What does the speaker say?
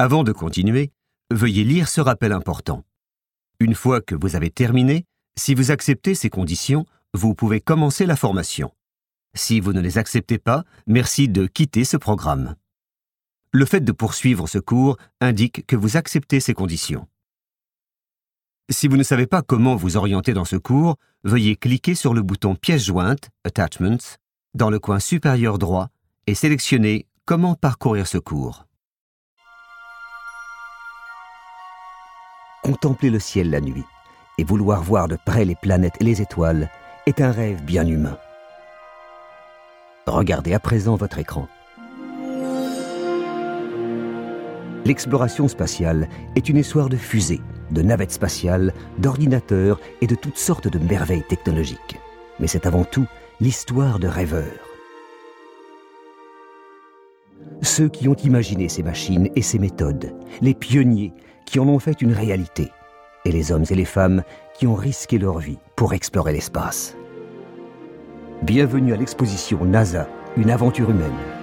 Avant de continuer, veuillez lire ce rappel important. Une fois que vous avez terminé, si vous acceptez ces conditions, vous pouvez commencer la formation. Si vous ne les acceptez pas, merci de quitter ce programme. Le fait de poursuivre ce cours indique que vous acceptez ces conditions. Si vous ne savez pas comment vous orienter dans ce cours, veuillez cliquer sur le bouton pièce jointe, Attachments, dans le coin supérieur droit et sélectionner Comment parcourir ce cours. Contempler le ciel la nuit et vouloir voir de près les planètes et les étoiles est un rêve bien humain. Regardez à présent votre écran. L'exploration spatiale est une histoire de fusées, de navettes spatiales, d'ordinateurs et de toutes sortes de merveilles technologiques. Mais c'est avant tout l'histoire de rêveurs. Ceux qui ont imaginé ces machines et ces méthodes, les pionniers qui en ont fait une réalité, et les hommes et les femmes qui ont risqué leur vie pour explorer l'espace. Bienvenue à l'exposition NASA, une aventure humaine.